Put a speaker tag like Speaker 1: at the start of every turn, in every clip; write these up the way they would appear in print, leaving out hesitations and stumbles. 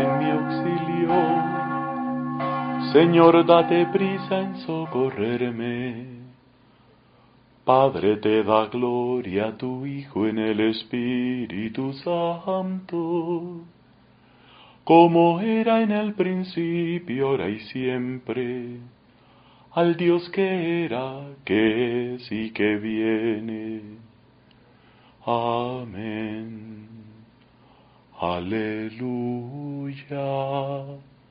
Speaker 1: en mi auxilio. Señor, date prisa en socorrerme. Padre, te da gloria a tu Hijo en el Espíritu Santo, como era en el principio, ahora y siempre, al Dios que era, que es y que viene. Amén. Aleluya.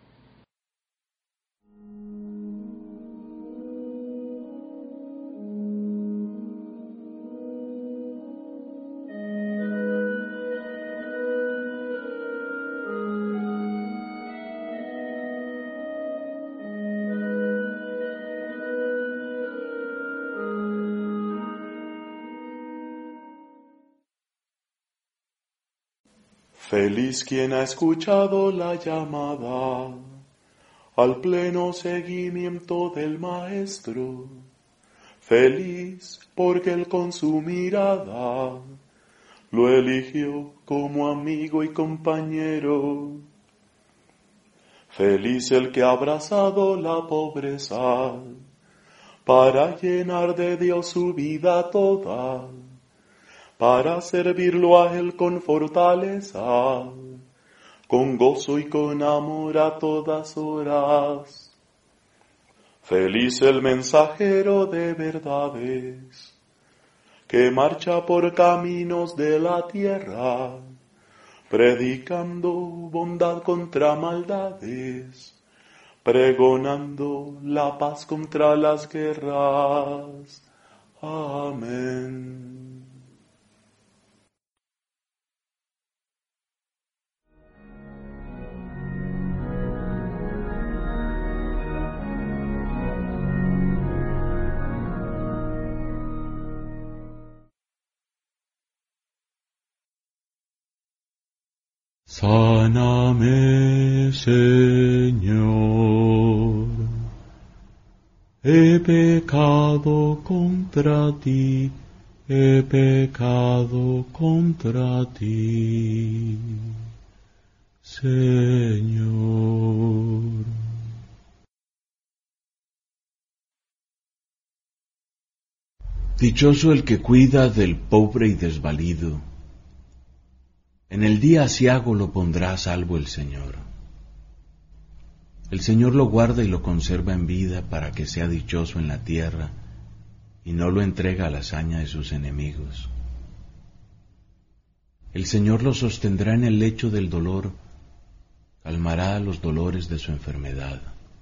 Speaker 1: Feliz quien ha escuchado la llamada al pleno seguimiento del Maestro. Feliz porque él con su mirada lo eligió como amigo y compañero. Feliz el que ha abrazado la pobreza para llenar de Dios su vida toda, para servirlo a él con fortaleza, con gozo y con amor a todas horas. Feliz el mensajero de verdades, que marcha por caminos de la tierra, predicando bondad contra maldades, pregonando la paz contra las guerras. Amén. Sáname, Señor. He pecado contra ti, he pecado contra ti, Señor.
Speaker 2: Dichoso el que cuida del pobre y desvalido. En el día aciago lo pondrá a salvo el Señor. El Señor lo guarda y lo conserva en vida para que sea dichoso en la tierra y no lo entrega a la hazaña de sus enemigos. El Señor lo sostendrá en el lecho del dolor, calmará los dolores de su enfermedad.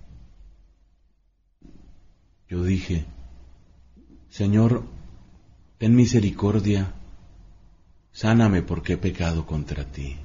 Speaker 2: Yo dije, Señor, ten misericordia, sáname porque he pecado contra ti.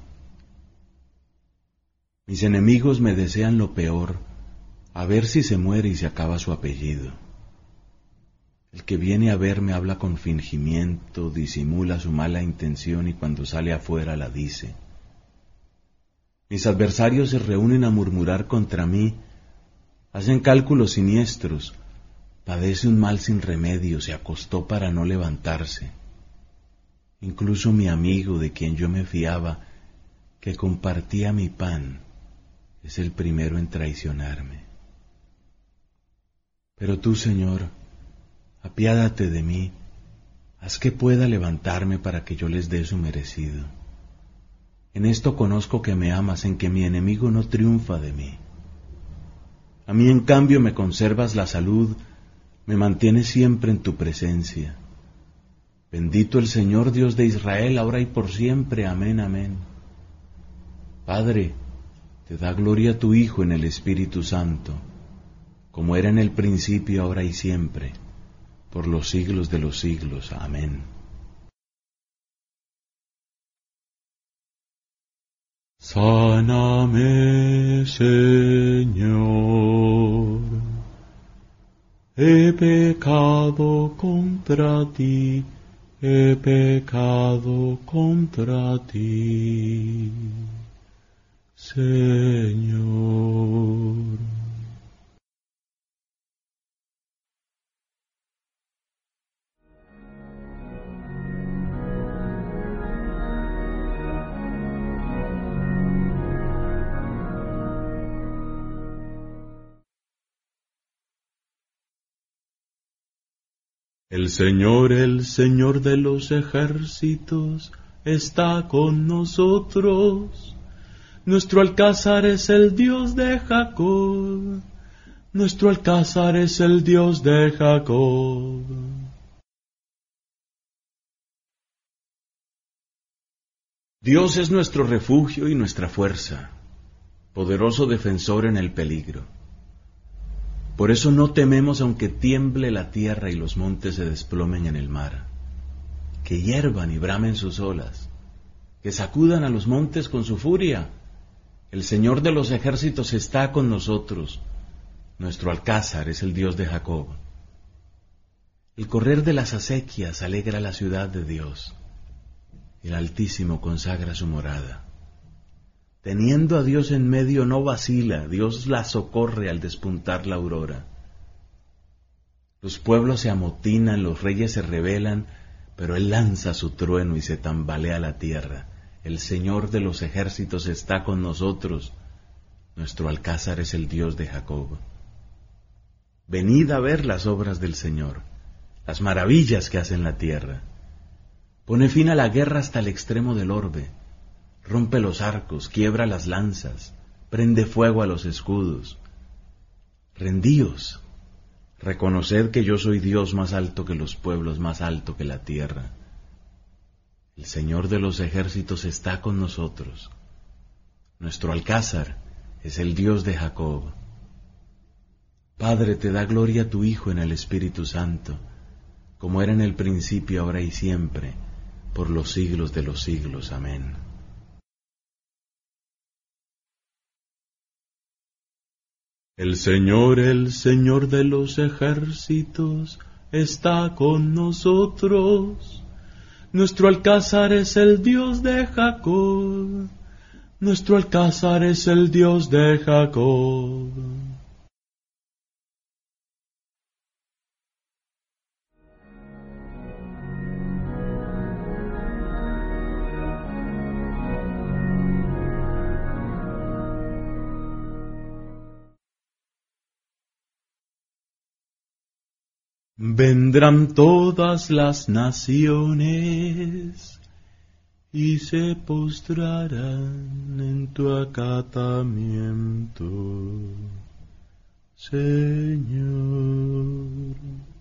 Speaker 2: Mis enemigos me desean lo peor, a ver si se muere y se acaba su apellido. El que viene a verme habla con fingimiento, disimula su mala intención y cuando sale afuera la dice. Mis adversarios se reúnen a murmurar contra mí, hacen cálculos siniestros, padece un mal sin remedio, se acostó para no levantarse. Incluso mi amigo, de quien yo me fiaba, que compartía mi pan, es el primero en traicionarme. Pero tú, Señor, apiádate de mí, haz que pueda levantarme para que yo les dé su merecido. En esto conozco que me amas, en que mi enemigo no triunfa de mí. A mí, en cambio, me conservas la salud, me mantienes siempre en tu presencia. Bendito el Señor Dios de Israel, ahora y por siempre. Amén, amén. Padre, te da gloria a tu Hijo en el Espíritu Santo, como era en el principio, ahora y siempre, por los siglos de los siglos. Amén.
Speaker 1: Sáname, Señor. He pecado contra ti, he pecado contra ti, Señor.
Speaker 2: El Señor de los ejércitos, está con nosotros. Nuestro alcázar es el Dios de Jacob. Nuestro alcázar es el Dios de Jacob. Dios es nuestro refugio y nuestra fuerza, poderoso defensor en el peligro. Por eso no tememos aunque tiemble la tierra y los montes se desplomen en el mar, que hiervan y bramen sus olas, que sacudan a los montes con su furia. El Señor de los ejércitos está con nosotros. Nuestro alcázar es el Dios de Jacob. El correr de las acequias alegra la ciudad de Dios. El Altísimo consagra su morada. Teniendo a Dios en medio no vacila, Dios la socorre al despuntar la aurora. Los pueblos se amotinan, los reyes se rebelan, pero Él lanza su trueno y se tambalea la tierra. El Señor de los ejércitos está con nosotros. Nuestro alcázar es el Dios de Jacob. Venid a ver las obras del Señor, las maravillas que hace en la tierra. Pone fin a la guerra hasta el extremo del orbe. Rompe los arcos, quiebra las lanzas, prende fuego a los escudos. Rendíos, reconoced que yo soy Dios más alto que los pueblos, más alto que la tierra. El Señor de los ejércitos está con nosotros. Nuestro alcázar es el Dios de Jacob. Padre, te da gloria a tu Hijo en el Espíritu Santo, como era en el principio, ahora y siempre, por los siglos de los siglos. Amén. El Señor de los ejércitos, está con nosotros. Nuestro alcázar es el Dios de Jacob. Nuestro alcázar es el Dios de Jacob. Vendrán todas las naciones y se postrarán en tu acatamiento, Señor.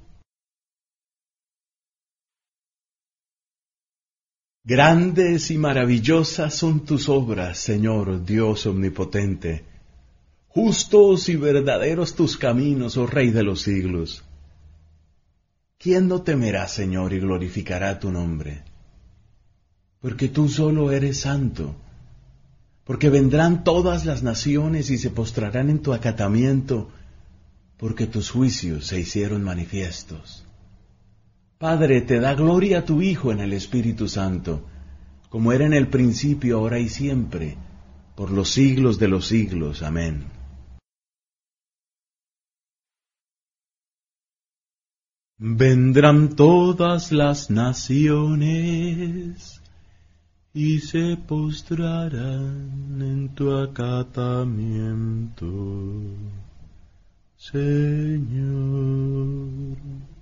Speaker 2: Grandes y maravillosas son tus obras, Señor Dios omnipotente. Justos y verdaderos tus caminos, oh Rey de los siglos. ¿Quién no temerá, Señor, y glorificará tu nombre? Porque tú solo eres santo, porque vendrán todas las naciones y se postrarán en tu acatamiento, porque tus juicios se hicieron manifiestos. Padre, te da gloria a tu Hijo en el Espíritu Santo, como era en el principio, ahora y siempre, por los siglos de los siglos. Amén. Vendrán todas las naciones y se postrarán en tu acatamiento, Señor.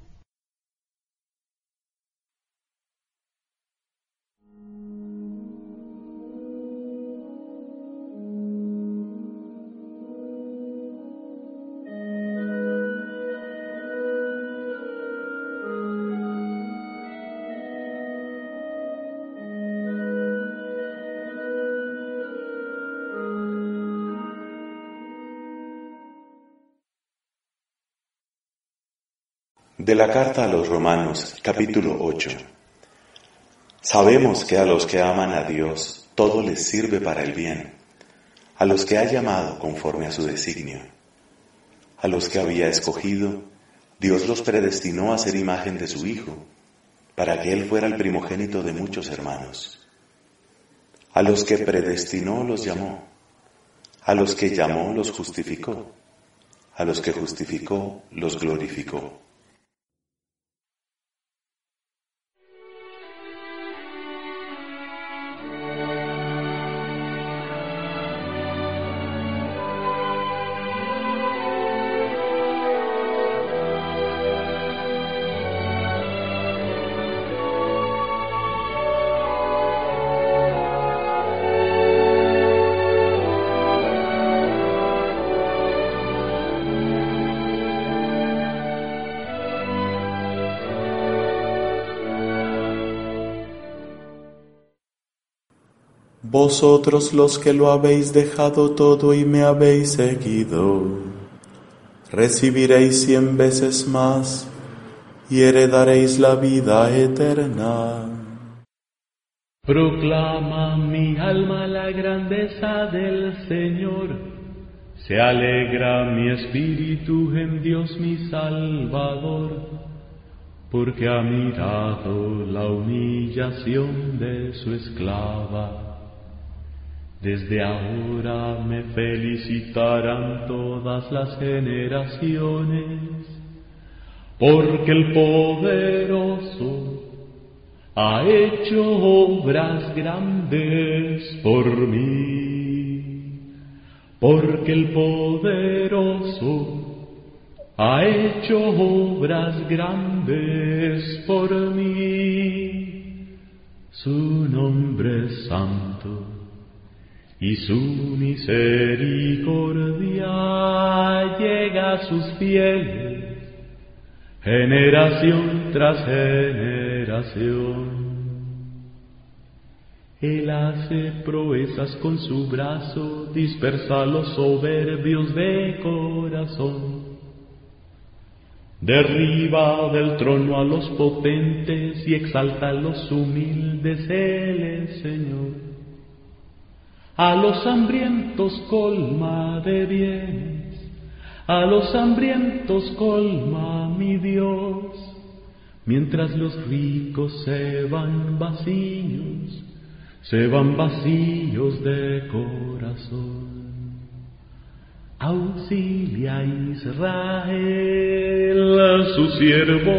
Speaker 1: De la carta a los Romanos, capítulo 8. Sabemos que a los que aman a Dios todo les sirve para el bien, a los que ha llamado conforme a su designio. A los que había escogido, Dios los predestinó a ser imagen de su Hijo, para que Él fuera el primogénito de muchos hermanos. A los que predestinó los llamó, a los que llamó los justificó, a los que justificó los glorificó. Vosotros los que lo habéis dejado todo y me habéis seguido, recibiréis 100 veces más y heredaréis la vida eterna.
Speaker 2: Proclama mi alma la grandeza del Señor, se alegra mi espíritu en Dios mi Salvador, porque ha mirado la humillación de su esclava. Desde ahora me felicitarán todas las generaciones, porque el poderoso ha hecho obras grandes por mí, porque el poderoso ha hecho obras grandes por mí. Su nombre es santo y su misericordia llega a sus fieles, generación tras generación. Él hace proezas con su brazo, dispersa a los soberbios de corazón. Derriba del trono a los potentes y exalta a los humildes, Él es Señor. A los hambrientos colma de bienes, a los hambrientos colma mi Dios, mientras los ricos se van vacíos de corazón. Auxilia a Israel, su siervo,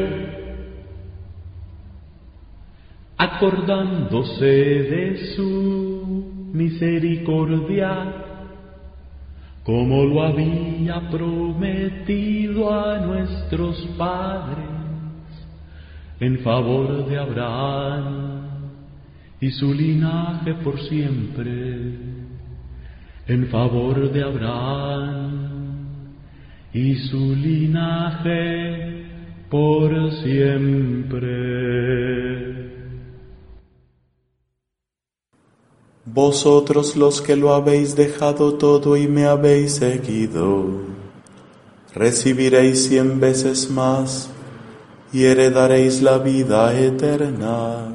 Speaker 2: acordándose de su misericordia, como lo había prometido a nuestros padres, en favor de Abraham y su linaje por siempre, en favor de Abraham y su linaje por siempre.
Speaker 1: Vosotros los que lo habéis dejado todo y me habéis seguido, recibiréis 100 veces más y heredaréis la vida eterna.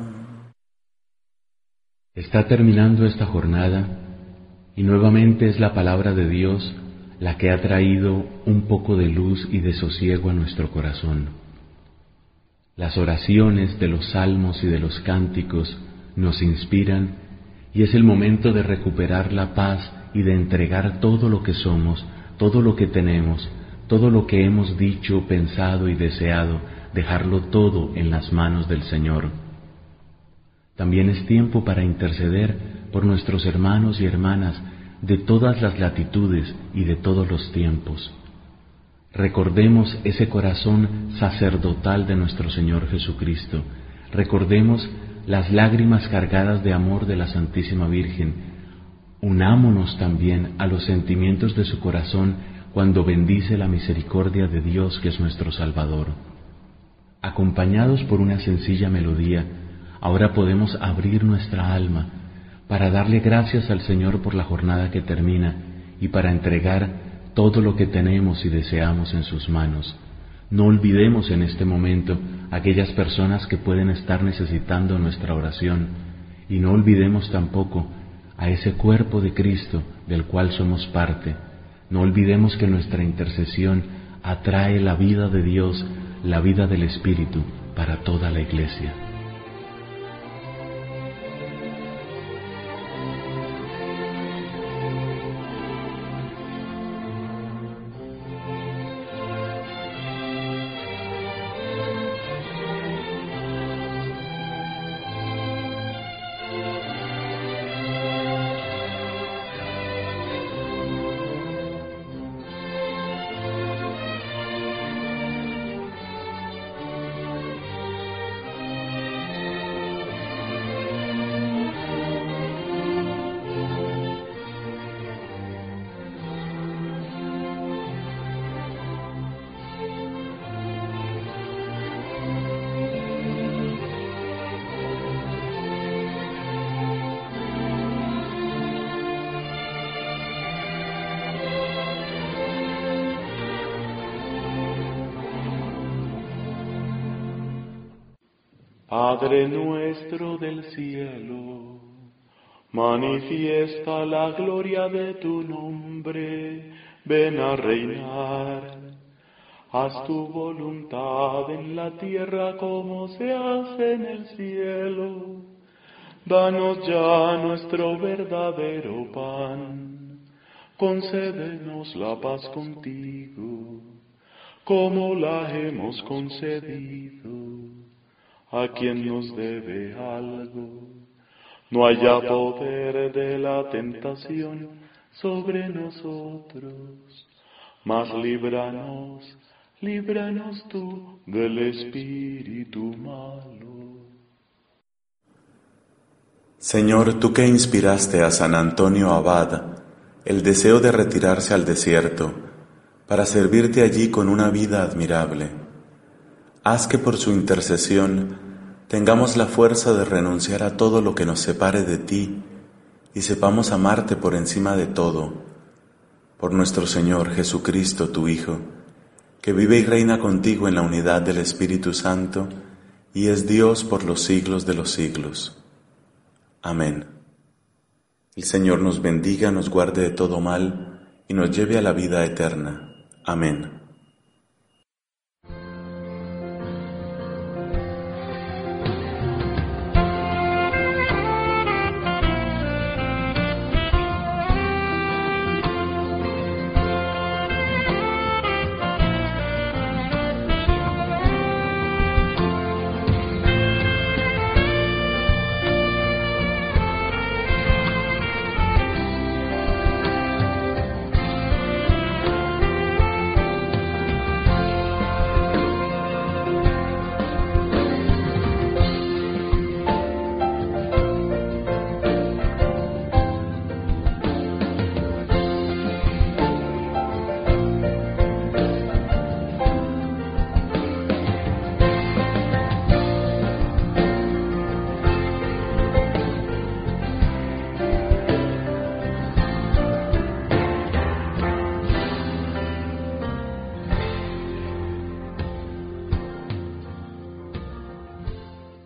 Speaker 2: Está terminando esta jornada y nuevamente es la palabra de Dios la que ha traído un poco de luz y de sosiego a nuestro corazón. Las oraciones de los salmos y de los cánticos nos inspiran y es el momento de recuperar la paz y de entregar todo lo que somos, todo lo que tenemos, todo lo que hemos dicho, pensado y deseado, dejarlo todo en las manos del Señor. También es tiempo para interceder por nuestros hermanos y hermanas de todas las latitudes y de todos los tiempos. Recordemos ese corazón sacerdotal de nuestro Señor Jesucristo. Recordemos las lágrimas cargadas de amor de la Santísima Virgen. Unámonos también a los sentimientos de su corazón cuando bendice la misericordia de Dios que es nuestro Salvador. Acompañados por una sencilla melodía, ahora podemos abrir nuestra alma para darle gracias al Señor por la jornada que termina y para entregar todo lo que tenemos y deseamos en sus manos. No olvidemos en este momento aquellas personas que pueden estar necesitando nuestra oración y no olvidemos tampoco a ese cuerpo de Cristo del cual somos parte. No olvidemos que nuestra intercesión atrae la vida de Dios, la vida del Espíritu para toda la Iglesia.
Speaker 1: Padre nuestro del cielo, manifiesta la gloria de tu nombre, ven a reinar. Haz tu voluntad en la tierra como se hace en el cielo. Danos ya nuestro verdadero pan. Concédenos la paz contigo, como la hemos concedido a quien nos debe algo. No haya poder de la tentación sobre nosotros, mas líbranos tú del espíritu malo.
Speaker 2: Señor, tú que inspiraste a San Antonio Abad el deseo de retirarse al desierto para servirte allí con una vida admirable, haz que por su intercesión tengamos la fuerza de renunciar a todo lo que nos separe de ti y sepamos amarte por encima de todo, por nuestro Señor Jesucristo, tu Hijo, que vive y reina contigo en la unidad del Espíritu Santo y es Dios por los siglos de los siglos. Amén. El Señor nos bendiga, nos guarde de todo mal y nos lleve a la vida eterna. Amén.